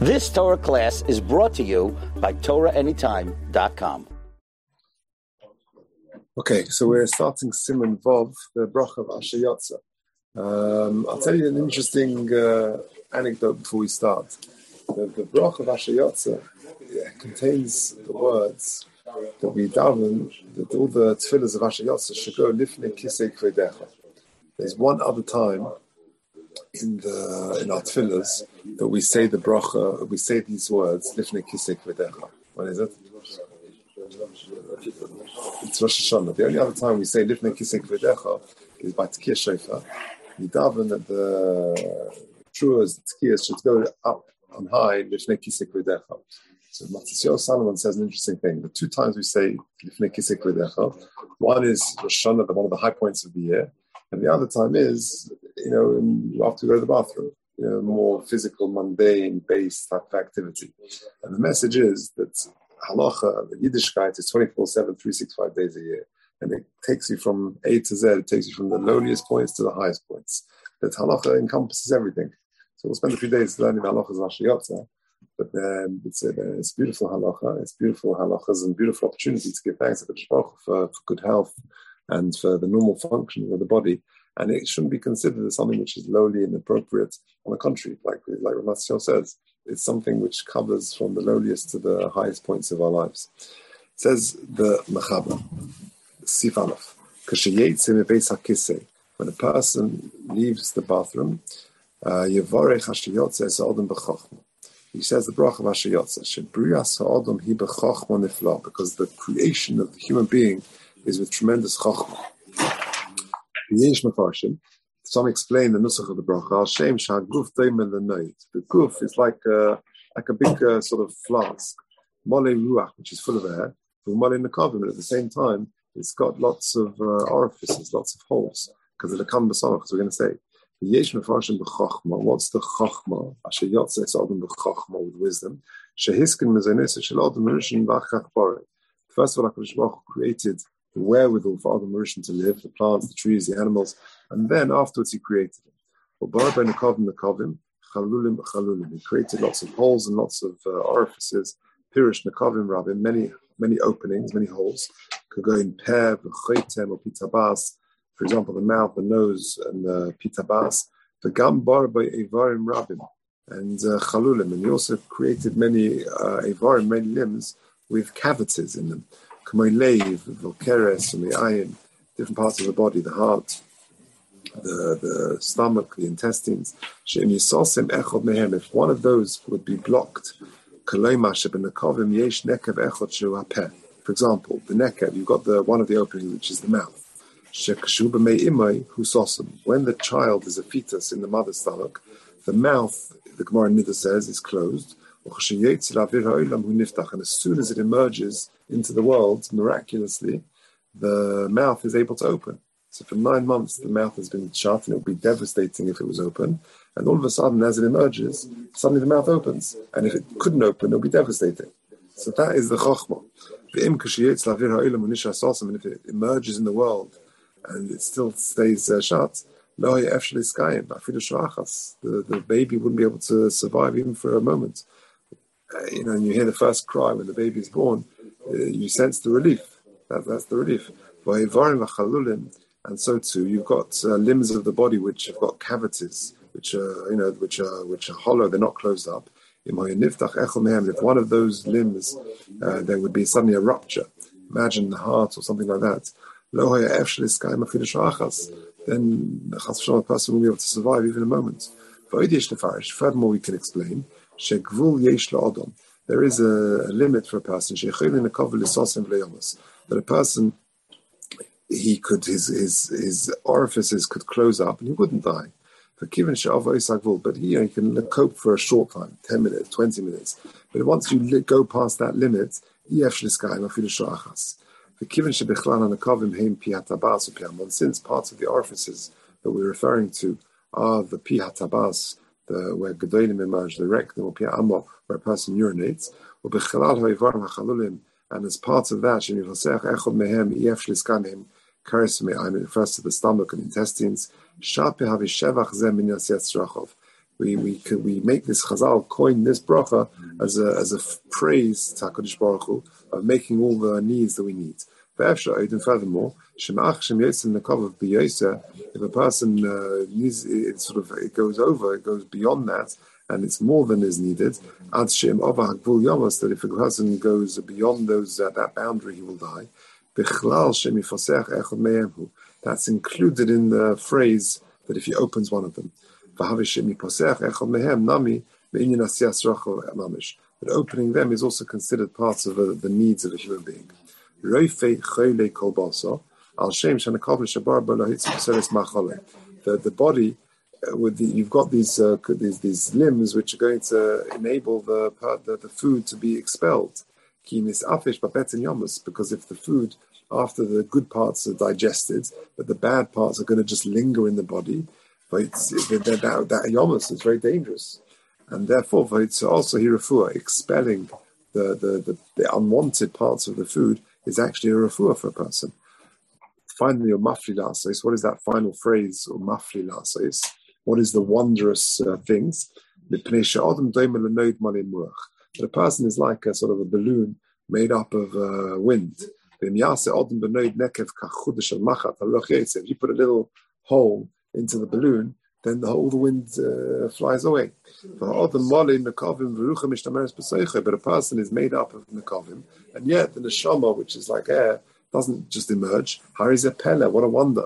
This Torah class is brought to you by TorahAnytime.com. Okay, so we're starting Siman Vov, the bracha of Asher Yotza. I'll tell you an interesting anecdote before we start. The bracha of Asher Yotza contains the words that we daven, that all the tefillahs of Asher Yotza should go lifnei kisei kvedecha. There's one other time in our tefillahs that we say the bracha, we say these words, lifnei kisei kvedecha. When is it? It's Rosh Hashanah. The only other time we say lifnei kisei kvedecha is by Tkiyah Shofar. We daven that the truas, the tkiyas should go up on high, lifnei kisei kvedecha. So Matisyahu Salomon says an interesting thing. The two times we say lifnei kisei kvedecha, one is Rosh Hashanah, one of the high points of the year, and the other time is, after we go to the bathroom, more physical, mundane, base type of activity. And the message is that halacha, the Yiddishkeit, is 24/7, 365 days a year. And it takes you from A to Z, it takes you from the lowliest points to the highest points. That halacha encompasses everything. So we'll spend a few days learning halachas of Asher Yotza, but it's beautiful halacha, it's beautiful halachas and beautiful opportunity to give thanks to the Baruch for good health and for the normal functioning of the body. And it shouldn't be considered as something which is lowly and appropriate. On the contrary, like Ramasio says, it's something which covers from the lowliest to the highest points of our lives. It says the Mechaber, Sif Aleph, when a person leaves the bathroom, he says the bracha of Asher Yotza, because the creation of the human being is with tremendous chachma. Some explain the nusach of the bracha. The guf is like a big sort of flask, mole ruach, which is full of air, mole nekavim, but at the same time it's got lots of orifices, lots of holes, because of the kam b'samach, as we're going to say. Yesh mefarshim b'chachma. What's the chachma? Asher Yotza es adam b'chachma, with wisdom. Shehiskin mezonis shel adam rishon v'achach bare. First of all, HaKadosh Baruch Hu created the wherewithal for Adam Rishon to live, the plants, the trees, the animals, and then afterwards he created them. He created lots of holes and lots of orifices. Pirish nekavim rabim, many openings, many holes. Could go in pear, b'chaitem, or pitabas. For example, the mouth, the nose, and the pitabas. The gam bar by evarim rabim and chalulim, and he also created many evarim, many limbs with cavities in them. Kamoilev, Volkeres, and the iron, different parts of the body, the heart, the stomach, the intestines. If one of those would be blocked, for example, the nekev, you've got one of the openings, which is the mouth. When the child is a fetus in the mother's stomach, the mouth, the Gemara Nida says, is closed. And as soon as it emerges into the world, miraculously, the mouth is able to open. So for 9 months, the mouth has been shut, and it would be devastating if it was open. And all of a sudden, as it emerges, suddenly the mouth opens. And if it couldn't open, it would be devastating. So that is the chokhmah. And if it emerges in the world, and it still stays shut, the baby wouldn't be able to survive even for a moment. And you hear the first cry when the baby is born, you sense the relief. That's the relief. And so too, you've got limbs of the body which have got cavities, which are hollow, they're not closed up. If one of those limbs, there would be suddenly a rupture. Imagine the heart or something like that. Then the person will be able to survive even a moment. Furthermore, we can explain there is a limit for a person that a person his orifices could close up and he wouldn't die. But he can cope for a short time, 10 minutes, 20 minutes. But once you go past that limit, since parts of the orifices that we're referring to are the pi hatabas, where gedolim emerge, the rectum or pi amo, where a person urinates, and as part of that, it refers to the stomach and intestines, which we make this Chazal coin this bracha as a praise to HaKadosh Baruch Hu of making all the needs that we need. And furthermore, if a person needs it goes beyond that, and it's more than is needed, that if a person goes beyond those that boundary, he will die. That's included in the phrase that if he opens one of them. But opening them is also considered part of the needs of a human being. The body, you've got these limbs which are going to enable the food to be expelled. Because if the food, after the good parts are digested, but the bad parts are going to just linger in the body, that yomus is very dangerous. And therefore, it's also hirafua, expelling the unwanted parts of the food is actually a refuah for a person. Finally, your mafli lasos, what is that final phrase, or mafli lasos? What is the wondrous things? That a person is like a sort of a balloon made up of wind. If you put a little hole into the balloon, then all the wind flies away. But a person is made up of nekavim, and yet the neshama, which is like air, doesn't just emerge. Harizeh, what a wonder!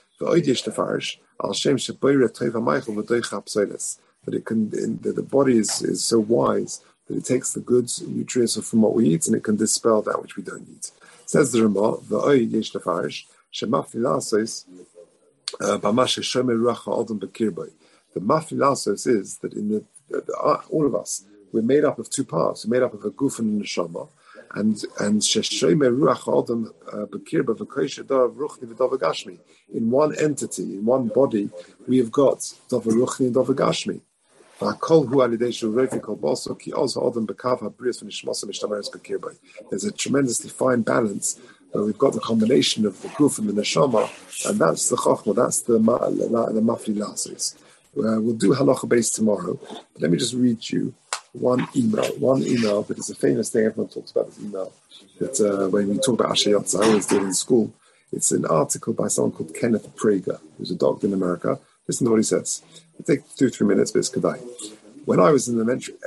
That it can, the body is so wise that it takes the good nutrients from what we eat and it can dispel that which we don't eat. Says the Ramah, the mafli is that in all of us, we're made up of two parts. We're made up of a guf and a neshama, and in one entity, in one body, we have got davar ruchni and davar gashmi. There's a tremendously fine balance where we've got the combination of the guf and the neshama, and that's the chokhmah, that's the mafli lasos. We'll do halacha base tomorrow, but let me just read you one email that is a famous thing. Everyone talks about this email. That when we talk about Asher Yotza, I always did in school. It's an article by someone called Kenneth Prager, who's a doctor in America. Listen to what he says. It'll take 2-3 minutes, but it's kedai. When I was an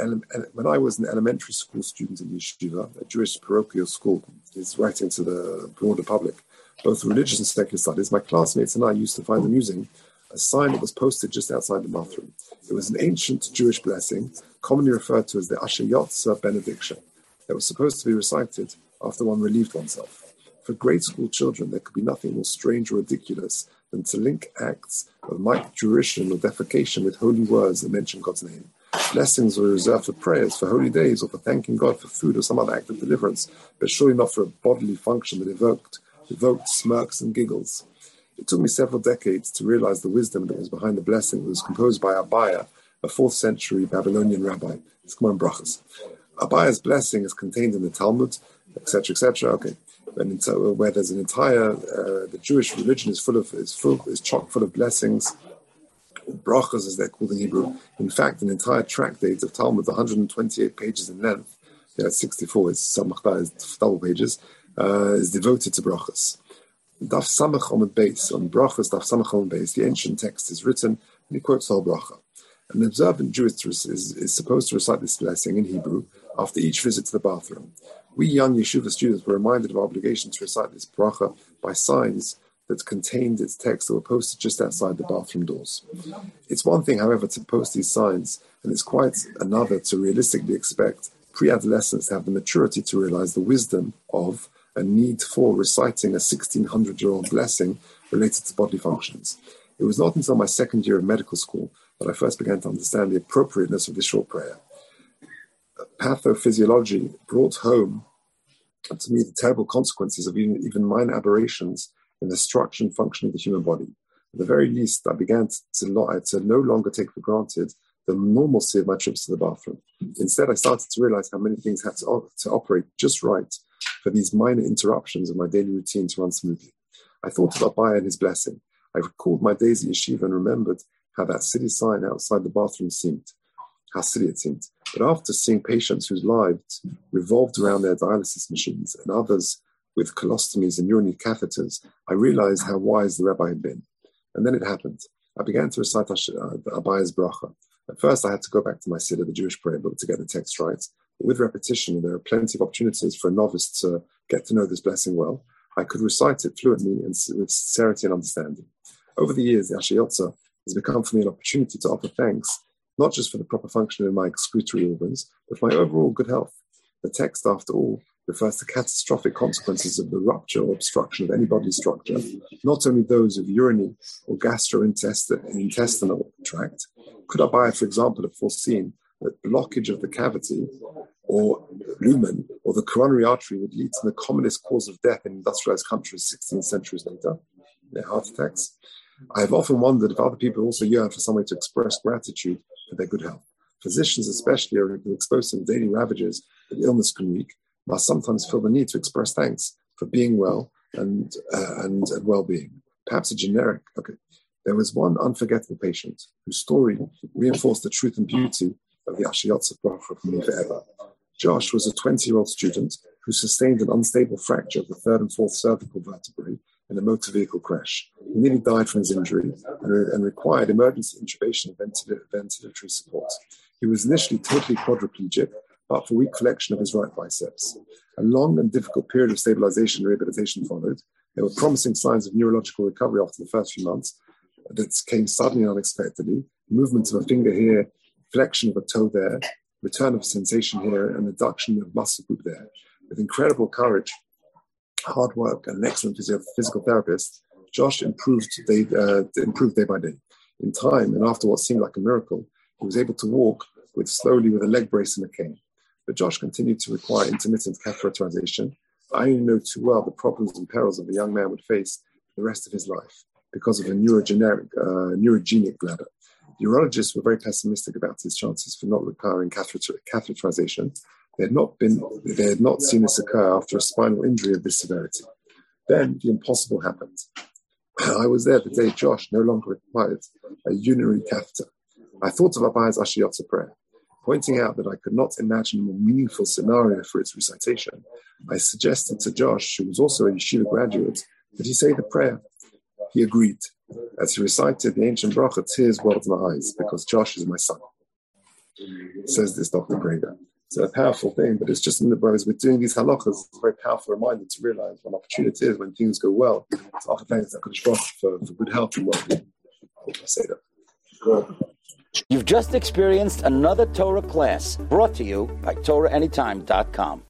elementary school student in Yeshiva, a Jewish parochial school, is writing to the broader public, both religious and secular studies, my classmates and I used to find amusing a sign that was posted just outside the bathroom. It was an ancient Jewish blessing, commonly referred to as the Asher Yotza benediction, that was supposed to be recited after one relieved oneself. For grade school children, there could be nothing more strange or ridiculous than to link acts of micturition or defecation with holy words that mention God's name. Blessings were reserved for prayers, for holy days, or for thanking God for food or some other act of deliverance, but surely not for a bodily function that evoked smirks and giggles. It took me several decades to realize the wisdom that was behind the blessing that was composed by Abaya, a 4th century Babylonian rabbi. It's Gemara in Brachos. Abaya's blessing is contained in the Talmud, etc., etc. Okay, where there's an entire the Jewish religion is chock full of blessings, brachas as they're called in Hebrew. In fact, an entire tractate of Talmud, 128 pages in length, 64 is samachta, is double pages, is devoted to brachas. Daf Samach Omid Beis, on brachas Daf Samach Omid Beis, the ancient text is written, and he quotes the whole bracha. An observant Jew is supposed to recite this blessing in Hebrew after each visit to the bathroom. We young yeshiva students were reminded of our obligation to recite this bracha by signs that contained its text that were posted just outside the bathroom doors. It's one thing, however, to post these signs, and it's quite another to realistically expect pre-adolescents to have the maturity to realize the wisdom of a need for reciting a 1600-year-old blessing related to bodily functions. It was not until my second year of medical school that I first began to understand the appropriateness of this short prayer. Pathophysiology brought home to me the terrible consequences of even minor aberrations in the structure and function of the human body. At the very least, I began to no longer take for granted the normalcy of my trips to the bathroom. Instead, I started to realize how many things had to operate just right for these minor interruptions of my daily routine to run smoothly. I thought of Abaya and his blessing. I recalled my days at yeshiva and remembered how that city sign outside the bathroom seemed, how silly it seemed. But after seeing patients whose lives revolved around their dialysis machines and others with colostomies and urinary catheters, I realized how wise the rabbi had been. And then it happened. I began to recite Abaya's bracha. At first, I had to go back to my Siddur, the Jewish prayer book, to get the text right. But with repetition, there are plenty of opportunities for a novice to get to know this blessing well. I could recite it fluently and with sincerity and understanding. Over the years, the Asher Yotzer has become for me an opportunity to offer thanks, not just for the proper function of my excretory organs, but for my overall good health. The text, after all, refers to catastrophic consequences of the rupture or obstruction of any bodily structure, not only those of urinary or gastrointestinal tract. Could Abaya, for example, have foreseen that blockage of the cavity or lumen or the coronary artery would lead to the commonest cause of death in industrialized countries 16 centuries later, their heart attacks? I have often wondered if other people also yearn for some way to express gratitude for their good health. Physicians especially are exposed to the daily ravages that illness can wreak, must sometimes feel the need to express thanks for being well and well-being. Perhaps a generic, There was one unforgettable patient whose story reinforced the truth and beauty of the Asher Yotzer bracha for me forever. Josh was a 20-year-old student who sustained an unstable fracture of the third and fourth cervical vertebrae in a motor vehicle crash. He nearly died from his injury and required emergency intubation and ventilatory support. He was initially totally quadriplegic, but for weak flexion of his right biceps. A long and difficult period of stabilization and rehabilitation followed. There were promising signs of neurological recovery after the first few months that came suddenly and unexpectedly. Movement of a finger here, flexion of a toe there, return of sensation here, and adduction of muscle group there. With incredible courage, hard work, and an excellent physical therapist, Josh improved day by day. In time, and after what seemed like a miracle, he was able to walk slowly with a leg brace and a cane. But Josh continued to require intermittent catheterization. I only know too well the problems and perils that the young man would face the rest of his life because of a neurogenic bladder. The urologists were very pessimistic about his chances for not requiring catheterization. They had not seen this occur after a spinal injury of this severity. Then the impossible happened. I was there the day Josh no longer required a urinary catheter. I thought of Abaya's Asher Yotzer prayer. Pointing out that I could not imagine a more meaningful scenario for its recitation, I suggested to Josh, who was also a yeshiva graduate, that he say the prayer. He agreed. As he recited the ancient bracha, tears welled in my eyes, because Josh is my son. Says this Dr. Prager. It's a powerful thing, but it's just in the brothers. We're doing these halachas. It's a very powerful reminder to realize when opportunity is, when things go well, it's often thanks to HaKadosh Baruch Hu for good health and well-being. I say that. You've just experienced another Torah class brought to you by TorahAnytime.com.